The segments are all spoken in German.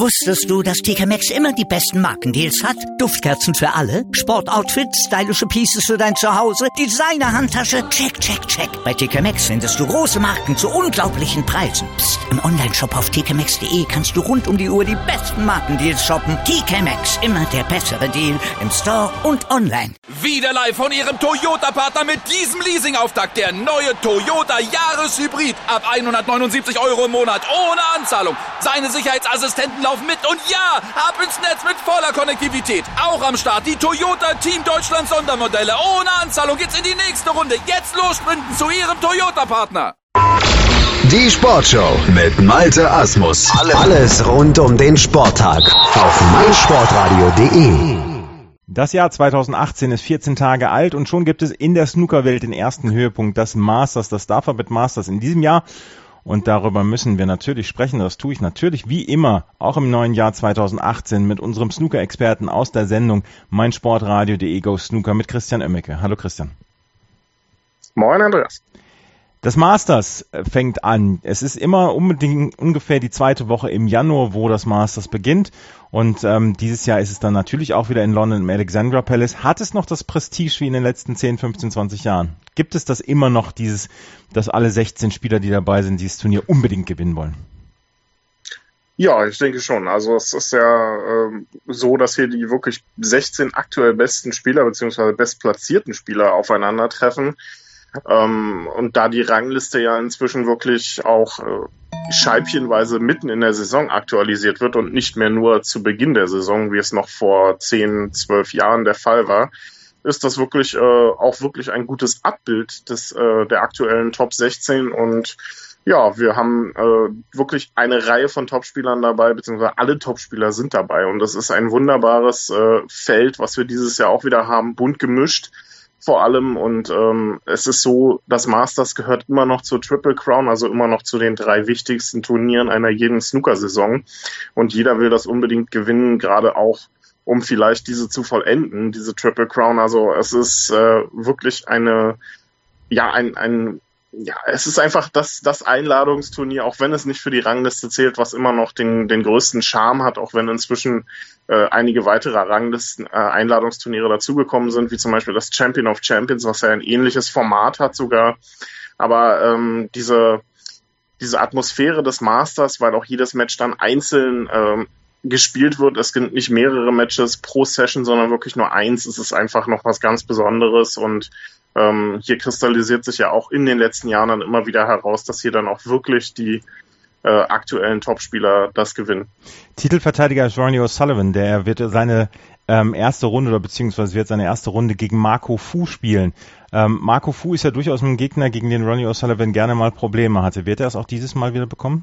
Wusstest du, dass TK Maxx immer die besten Markendeals hat? Duftkerzen für alle, Sportoutfits, stylische Pieces für dein Zuhause, Designer-Handtasche, check, check, check. Bei TK Maxx findest du große Marken zu unglaublichen Preisen. Psst. Im Onlineshop auf tkmaxx.de kannst du rund um die Uhr die besten Markendeals shoppen. TK Maxx, immer der bessere Deal im Store und online. Wieder live von Ihrem Toyota-Partner mit diesem Leasing-Auftakt. Der neue Toyota Jahreshybrid. Ab 179 € im Monat. Ohne Anzahlung. Seine Sicherheitsassistenten laufen mit. Und ja, ab ins Netz mit voller Konnektivität. Auch am Start die Toyota Team Deutschland Sondermodelle. Ohne Anzahlung geht's in die nächste Runde. Jetzt los sprinten zu Ihrem Toyota-Partner. Die Sportshow mit Malte Asmus. Alles rund um den Sporttag auf meinsportradio.de. Das Jahr 2018 ist 14 Tage alt und schon gibt es in der Snookerwelt den ersten Höhepunkt, das Masters, das Starfabet Masters in diesem Jahr. Und darüber müssen wir natürlich sprechen. Das tue ich natürlich wie immer, auch im neuen Jahr 2018 mit unserem Snooker-Experten aus der Sendung meinsportradio.de Go Snooker mit Christian Oemmeke. Hallo Christian. Moin Andreas. Das Masters fängt an. Es ist immer unbedingt ungefähr die zweite Woche im Januar, wo das Masters beginnt. Und dieses Jahr ist es dann natürlich auch wieder in London im Alexandra Palace. Hat es noch das Prestige wie in den letzten 10, 15, 20 Jahren? Gibt es das immer noch, dass alle 16 Spieler, die dabei sind, dieses Turnier unbedingt gewinnen wollen? Ja, ich denke schon. Also es ist ja so, dass hier die wirklich 16 aktuell besten Spieler bzw. bestplatzierten Spieler aufeinandertreffen. Und da die Rangliste ja inzwischen wirklich auch scheibchenweise mitten in der Saison aktualisiert wird und nicht mehr nur zu Beginn der Saison, wie es noch vor 10, 12 Jahren der Fall war, ist das wirklich auch wirklich ein gutes Abbild der aktuellen Top 16. Und ja, wir haben wirklich eine Reihe von Topspielern dabei, beziehungsweise alle Topspieler sind dabei. Und das ist ein wunderbares Feld, was wir dieses Jahr auch wieder haben, bunt gemischt. Vor allem, und es ist so, das Masters gehört immer noch zur Triple Crown, also immer noch zu den 3 wichtigsten Turnieren einer jeden Snooker-Saison. Und jeder will das unbedingt gewinnen, gerade auch, um vielleicht diese zu vollenden, diese Triple Crown. Also es ist wirklich es ist einfach das Einladungsturnier, auch wenn es nicht für die Rangliste zählt, was immer noch den größten Charme hat, auch wenn inzwischen einige weitere Einladungsturniere dazugekommen sind, wie zum Beispiel das Champion of Champions, was ja ein ähnliches Format hat sogar. Aber diese Atmosphäre des Masters, weil auch jedes Match dann einzeln gespielt wird, es gibt nicht mehrere Matches pro Session, sondern wirklich nur eins, es ist einfach noch was ganz Besonderes. Und hier kristallisiert sich ja auch in den letzten Jahren dann immer wieder heraus, dass hier dann auch wirklich die aktuellen Topspieler das gewinnen. Titelverteidiger ist Ronnie O'Sullivan, der wird seine erste Runde wird seine erste Runde gegen Marco Fu spielen. Marco Fu ist ja durchaus ein Gegner, gegen den Ronnie O'Sullivan gerne mal Probleme hatte. Wird er es auch dieses Mal wieder bekommen?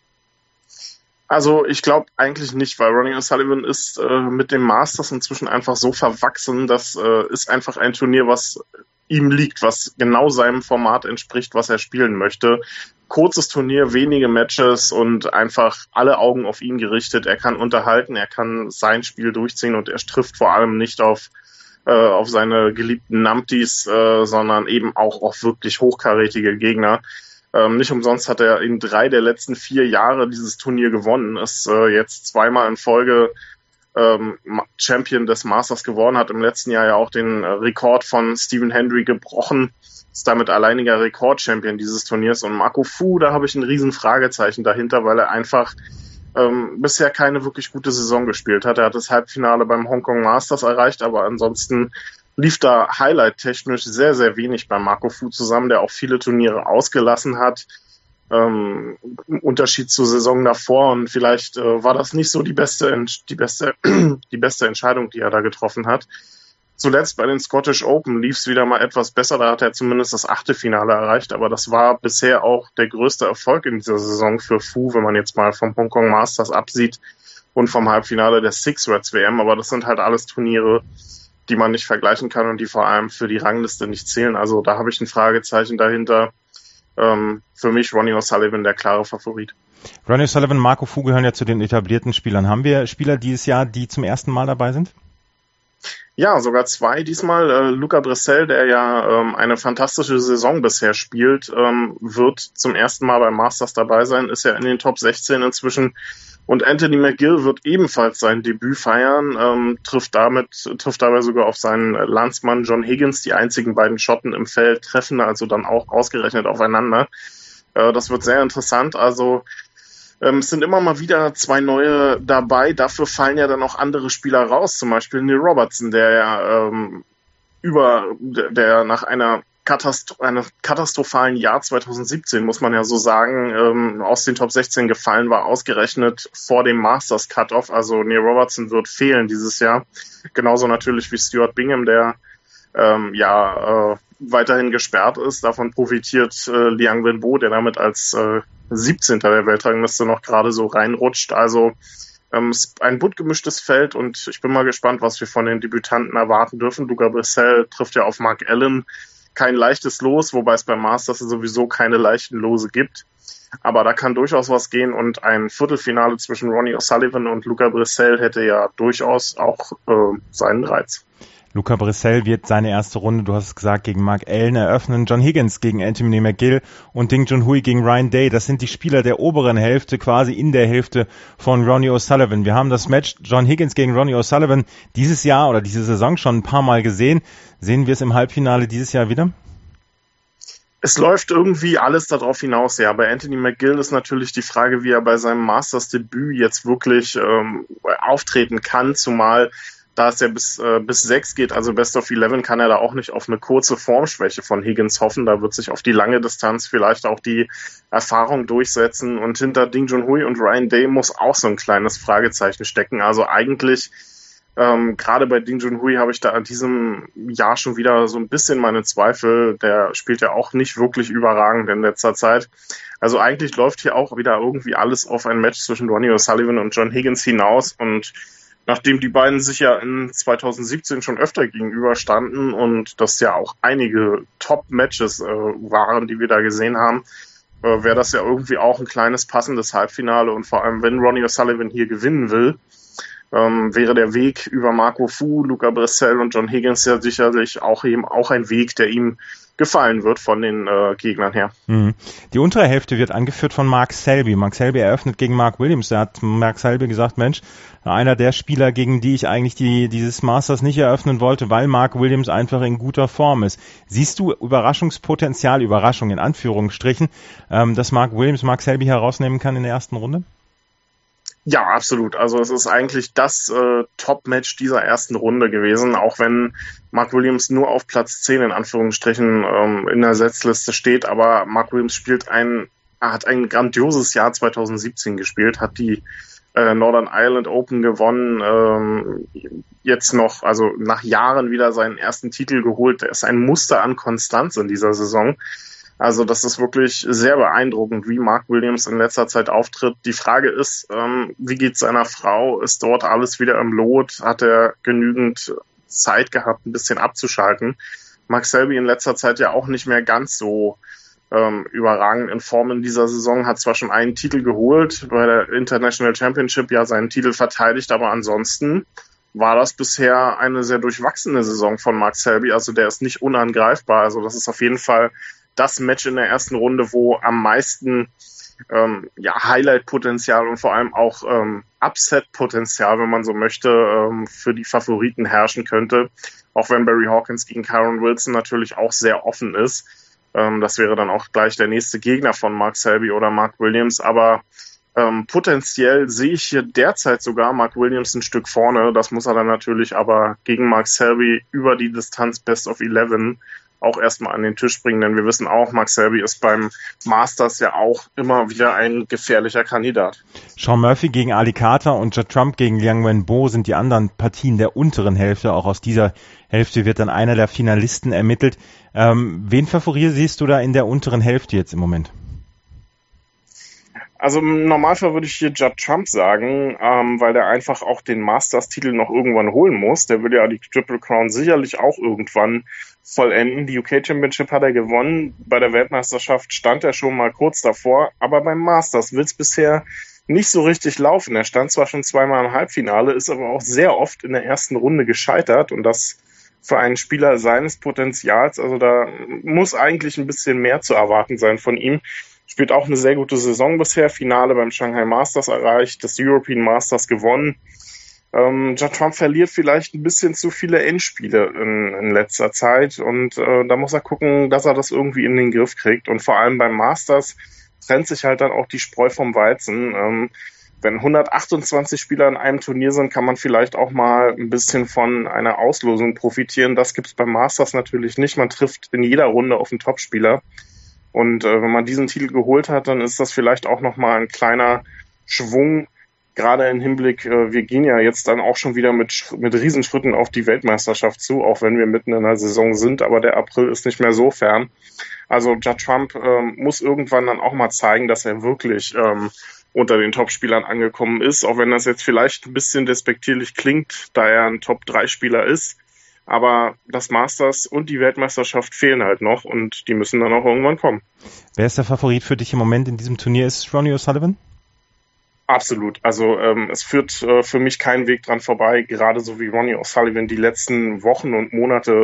Also ich glaube eigentlich nicht, weil Ronnie O'Sullivan ist mit dem Masters inzwischen einfach so verwachsen, das ist einfach ein Turnier, was ihm liegt, was genau seinem Format entspricht, was er spielen möchte. Kurzes Turnier, wenige Matches und einfach alle Augen auf ihn gerichtet. Er kann unterhalten, er kann sein Spiel durchziehen und er trifft vor allem nicht auf seine geliebten Numpties, sondern eben auch auf wirklich hochkarätige Gegner. Nicht umsonst hat er in 3 der letzten 4 Jahre dieses Turnier gewonnen, ist jetzt 2-mal in Folge Champion des Masters geworden, hat im letzten Jahr ja auch den Rekord von Stephen Hendry gebrochen, ist damit alleiniger Rekord-Champion dieses Turniers. Und Marco Fu, da habe ich ein riesen Fragezeichen dahinter, weil er einfach bisher keine wirklich gute Saison gespielt hat. Er hat das Halbfinale beim Hongkong Masters erreicht, aber ansonsten lief da highlight-technisch sehr, sehr wenig bei Marco Fu zusammen, der auch viele Turniere ausgelassen hat. Im Unterschied zur Saison davor, und vielleicht war das nicht so die beste Entscheidung, die er da getroffen hat. Zuletzt bei den Scottish Open lief es wieder mal etwas besser, da hat er zumindest das Achtelfinale erreicht, aber das war bisher auch der größte Erfolg in dieser Saison für Fu, wenn man jetzt mal vom Hongkong Masters absieht und vom Halbfinale der Six Reds WM, aber das sind halt alles Turniere, die man nicht vergleichen kann und die vor allem für die Rangliste nicht zählen. Also da habe ich ein Fragezeichen dahinter. Für mich Ronnie O'Sullivan der klare Favorit. Ronnie O'Sullivan, Marco Fu gehören ja zu den etablierten Spielern. Haben wir Spieler dieses Jahr, die zum ersten Mal dabei sind? Ja, sogar 2 diesmal. Luca Bressel, der ja eine fantastische Saison bisher spielt, wird zum ersten Mal beim Masters dabei sein, ist ja in den Top 16 inzwischen Und Anthony McGill wird ebenfalls sein Debüt feiern, trifft dabei sogar auf seinen Landsmann John Higgins. Die einzigen beiden Schotten im Feld treffen also dann auch ausgerechnet aufeinander. Das wird sehr interessant. Also es sind immer mal wieder 2 neue dabei. Dafür fallen ja dann auch andere Spieler raus. Zum Beispiel Neil Robertson, der nach einem katastrophalen Jahr 2017, muss man ja so sagen, aus den Top 16 gefallen war, ausgerechnet vor dem Masters Cutoff. Also Neil Robertson wird fehlen dieses Jahr. Genauso natürlich wie Stuart Bingham, der weiterhin gesperrt ist. Davon profitiert Liang Wenbo, der damit als 17. der Weltrangliste noch gerade so reinrutscht. Also ein bunt gemischtes Feld und ich bin mal gespannt, was wir von den Debütanten erwarten dürfen. Luca Brissell trifft ja auf Mark Allen. Kein leichtes Los, wobei es beim Masters sowieso keine leichten Lose gibt. Aber da kann durchaus was gehen und ein Viertelfinale zwischen Ronnie O'Sullivan und Luca Brissell hätte ja durchaus auch seinen Reiz. Luca Brissell wird seine erste Runde, du hast es gesagt, gegen Mark Allen eröffnen. John Higgins gegen Anthony McGill und Ding Junhui gegen Ryan Day. Das sind die Spieler der oberen Hälfte, quasi in der Hälfte von Ronnie O'Sullivan. Wir haben das Match John Higgins gegen Ronnie O'Sullivan dieses Jahr oder diese Saison schon ein paar Mal gesehen. Sehen wir es im Halbfinale dieses Jahr wieder? Es läuft irgendwie alles darauf hinaus, ja. Bei Anthony McGill ist natürlich die Frage, wie er bei seinem Masters-Debüt jetzt wirklich auftreten kann, zumal da es ja bis 6 geht, also Best of 11, kann er da auch nicht auf eine kurze Formschwäche von Higgins hoffen. Da wird sich auf die lange Distanz vielleicht auch die Erfahrung durchsetzen. Und hinter Ding Junhui und Ryan Day muss auch so ein kleines Fragezeichen stecken. Also eigentlich, gerade bei Ding Junhui habe ich da in diesem Jahr schon wieder so ein bisschen meine Zweifel. Der spielt ja auch nicht wirklich überragend in letzter Zeit. Also eigentlich läuft hier auch wieder irgendwie alles auf ein Match zwischen Ronnie O'Sullivan und John Higgins hinaus und nachdem die beiden sich ja in 2017 schon öfter gegenüberstanden und das ja auch einige Top-Matches waren, die wir da gesehen haben, wäre das ja irgendwie auch ein kleines passendes Halbfinale. Und vor allem, wenn Ronnie O'Sullivan hier gewinnen will, wäre der Weg über Marco Fu, Luca Brissell und John Higgins ja sicherlich auch ein Weg, der ihm gefallen wird von den Gegnern her. Die untere Hälfte wird angeführt von Mark Selby. Mark Selby eröffnet gegen Mark Williams. Da hat Mark Selby gesagt, Mensch, einer der Spieler, gegen die ich eigentlich dieses Masters nicht eröffnen wollte, weil Mark Williams einfach in guter Form ist. Siehst du Überraschungspotenzial, Überraschung in Anführungsstrichen, dass Mark Williams Mark Selby herausnehmen kann in der ersten Runde? Ja, absolut. Also es ist eigentlich das Top-Match dieser ersten Runde gewesen, auch wenn Mark Williams nur auf Platz 10 in Anführungsstrichen in der Setzliste steht. Aber Mark Williams hat ein grandioses Jahr 2017 gespielt, hat die Northern Ireland Open gewonnen, jetzt noch, also nach Jahren wieder seinen ersten Titel geholt. Der ist ein Muster an Konstanz in dieser Saison. Also das ist wirklich sehr beeindruckend, wie Mark Williams in letzter Zeit auftritt. Die Frage ist, wie geht's seiner Frau? Ist dort alles wieder im Lot? Hat er genügend Zeit gehabt, ein bisschen abzuschalten? Mark Selby in letzter Zeit ja auch nicht mehr ganz so überragend in Form in dieser Saison, hat zwar schon einen Titel geholt, bei der International Championship ja seinen Titel verteidigt, aber ansonsten war das bisher eine sehr durchwachsene Saison von Mark Selby. Also der ist nicht unangreifbar. Also das ist auf jeden Fall das Match in der ersten Runde, wo am meisten Highlight-Potenzial und vor allem auch Upset-Potenzial, wenn man so möchte, für die Favoriten herrschen könnte. Auch wenn Barry Hawkins gegen Kyron Wilson natürlich auch sehr offen ist. Das wäre dann auch gleich der nächste Gegner von Mark Selby oder Mark Williams. Aber potenziell sehe ich hier derzeit sogar Mark Williams ein Stück vorne. Das muss er dann natürlich aber gegen Mark Selby über die Distanz Best of 11 auch erstmal an den Tisch bringen, denn wir wissen auch, Mark Selby ist beim Masters ja auch immer wieder ein gefährlicher Kandidat. Sean Murphy gegen Ali Carter und Judd Trump gegen Liang Wenbo sind die anderen Partien der unteren Hälfte. Auch aus dieser Hälfte wird dann einer der Finalisten ermittelt. Wen favorisierst du da in der unteren Hälfte jetzt im Moment? Also im Normalfall würde ich hier Judd Trump sagen, weil der einfach auch den Masters-Titel noch irgendwann holen muss. Der will ja die Triple Crown sicherlich auch irgendwann vollenden. Die UK Championship hat er gewonnen. Bei der Weltmeisterschaft stand er schon mal kurz davor. Aber beim Masters will es bisher nicht so richtig laufen. Er stand zwar schon zweimal im Halbfinale, ist aber auch sehr oft in der ersten Runde gescheitert. Und das für einen Spieler seines Potenzials, also da muss eigentlich ein bisschen mehr zu erwarten sein von ihm. spielt auch eine sehr gute Saison bisher, Finale beim Shanghai Masters erreicht, das European Masters gewonnen. Judd Trump verliert vielleicht ein bisschen zu viele Endspiele in letzter Zeit und da muss er gucken, dass er das irgendwie in den Griff kriegt. Und vor allem beim Masters trennt sich halt dann auch die Spreu vom Weizen. Wenn 128 Spieler in einem Turnier sind, kann man vielleicht auch mal ein bisschen von einer Auslosung profitieren. Das gibt's beim Masters natürlich nicht. Man trifft in jeder Runde auf einen Topspieler. Und wenn man diesen Titel geholt hat, dann ist das vielleicht auch nochmal ein kleiner Schwung, gerade im Hinblick, wir gehen ja jetzt dann auch schon wieder mit Riesenschritten auf die Weltmeisterschaft zu, auch wenn wir mitten in der Saison sind, aber der April ist nicht mehr so fern. Also Judd Trump muss irgendwann dann auch mal zeigen, dass er wirklich unter den Topspielern angekommen ist, auch wenn das jetzt vielleicht ein bisschen despektierlich klingt, da er ein Top-3-Spieler ist. Aber das Masters und die Weltmeisterschaft fehlen halt noch und die müssen dann auch irgendwann kommen. Wer ist der Favorit für dich im Moment in diesem Turnier? Ist es Ronnie O'Sullivan? Absolut. Also es führt für mich keinen Weg dran vorbei, gerade so wie Ronnie O'Sullivan die letzten Wochen und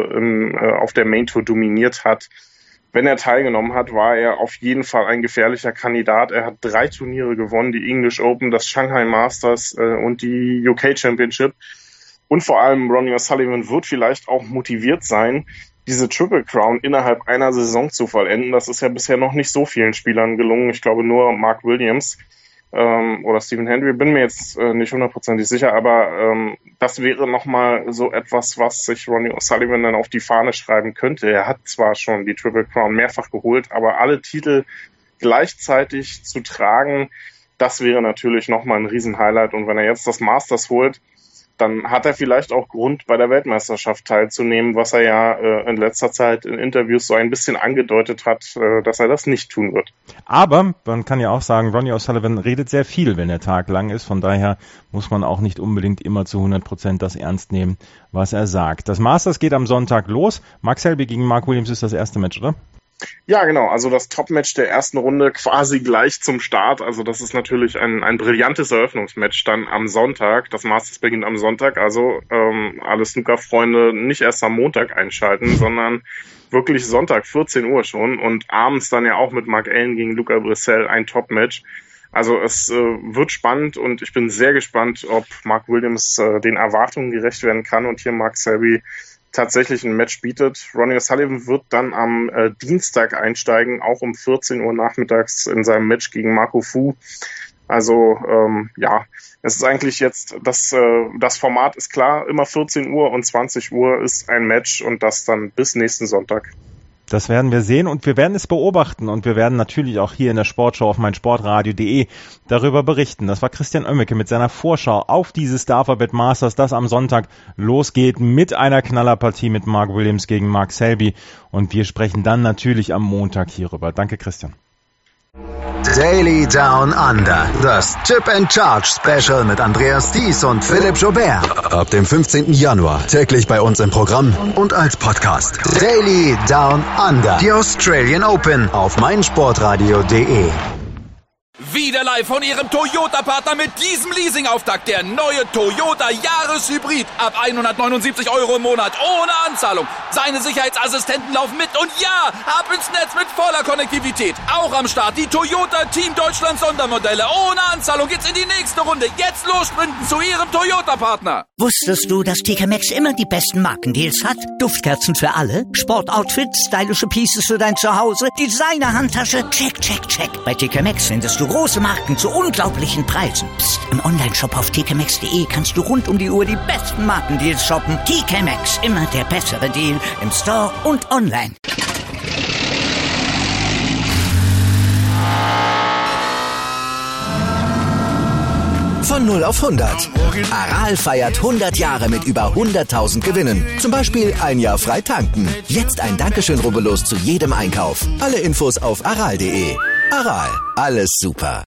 Monate auf der Main Tour dominiert hat. Wenn er teilgenommen hat, war er auf jeden Fall ein gefährlicher Kandidat. Er hat 3 Turniere gewonnen, die English Open, das Shanghai Masters und die UK Championship. Und vor allem Ronnie O'Sullivan wird vielleicht auch motiviert sein, diese Triple Crown innerhalb einer Saison zu vollenden. Das ist ja bisher noch nicht so vielen Spielern gelungen. Ich glaube nur Mark Williams oder Stephen Hendry, bin mir jetzt nicht 100% sicher, aber das wäre nochmal so etwas, was sich Ronnie O'Sullivan dann auf die Fahne schreiben könnte. Er hat zwar schon die Triple Crown mehrfach geholt, aber alle Titel gleichzeitig zu tragen, das wäre natürlich nochmal ein Riesenhighlight. Und wenn er jetzt das Masters holt, dann hat er vielleicht auch Grund, bei der Weltmeisterschaft teilzunehmen, was er ja in letzter Zeit in Interviews so ein bisschen angedeutet hat, dass er das nicht tun wird. Aber man kann ja auch sagen, Ronnie O'Sullivan redet sehr viel, wenn der Tag lang ist. Von daher muss man auch nicht unbedingt immer zu 100% das ernst nehmen, was er sagt. Das Masters geht am Sonntag los. Mark Selby gegen Mark Williams ist das erste Match, oder? Ja, genau. Also das Top-Match der ersten Runde quasi gleich zum Start. Also das ist natürlich ein brillantes Eröffnungsmatch dann am Sonntag. Das Masters beginnt am Sonntag. Also alle Snooker-Freunde nicht erst am Montag einschalten, sondern wirklich Sonntag, 14 Uhr schon. Und abends dann ja auch mit Mark Allen gegen Luca Brissell ein Top-Match. Also es wird spannend und ich bin sehr gespannt, ob Mark Williams den Erwartungen gerecht werden kann und hier Mark Selby tatsächlich ein Match bietet. Ronnie O'Sullivan wird dann am Dienstag einsteigen, auch um 14 Uhr nachmittags in seinem Match gegen Marco Fu. Also es ist eigentlich jetzt, das Format ist klar, immer 14 Uhr und 20 Uhr ist ein Match und das dann bis nächsten Sonntag. Das werden wir sehen und wir werden es beobachten und wir werden natürlich auch hier in der Sportshow auf meinsportradio.de darüber berichten. Das war Christian Oemmeke mit seiner Vorschau auf dieses Davorbet Masters, das am Sonntag losgeht mit einer Knallerpartie mit Mark Williams gegen Mark Selby und wir sprechen dann natürlich am Montag hierüber. Danke, Christian. Daily Down Under, das Chip and Charge Special mit Andreas Thies und Philipp Joubert. Ab dem 15. Januar täglich bei uns im Programm und als Podcast. Daily Down Under, die Australian Open auf meinsportradio.de. Wieder live von Ihrem Toyota-Partner mit diesem Leasing-Auftakt. Der neue Toyota Jahreshybrid. Ab 179 € im Monat. Ohne Anzahlung. Seine Sicherheitsassistenten laufen mit. Und ja, ab ins Netz mit voller Konnektivität. Auch am Start die Toyota Team Deutschland Sondermodelle. Ohne Anzahlung geht's in die nächste Runde. Jetzt los sprinten zu Ihrem Toyota-Partner. Wusstest du, dass TK Maxx immer die besten Markendeals hat? Duftkerzen für alle, Sportoutfits, stylische Pieces für dein Zuhause, Designer-Handtasche, check, check, check. Bei TK Maxx findest du große Marken zu unglaublichen Preisen. Psst. Im Onlineshop auf tkmaxx.de kannst du rund um die Uhr die besten Markendeals shoppen. TK Maxx, immer der bessere Deal im Store und online. Von 0 auf 100. Aral feiert 100 Jahre mit über 100.000 Gewinnen. Zum Beispiel ein Jahr frei tanken. Jetzt ein Dankeschön, rubbellos zu jedem Einkauf. Alle Infos auf aral.de. Aral, alles super.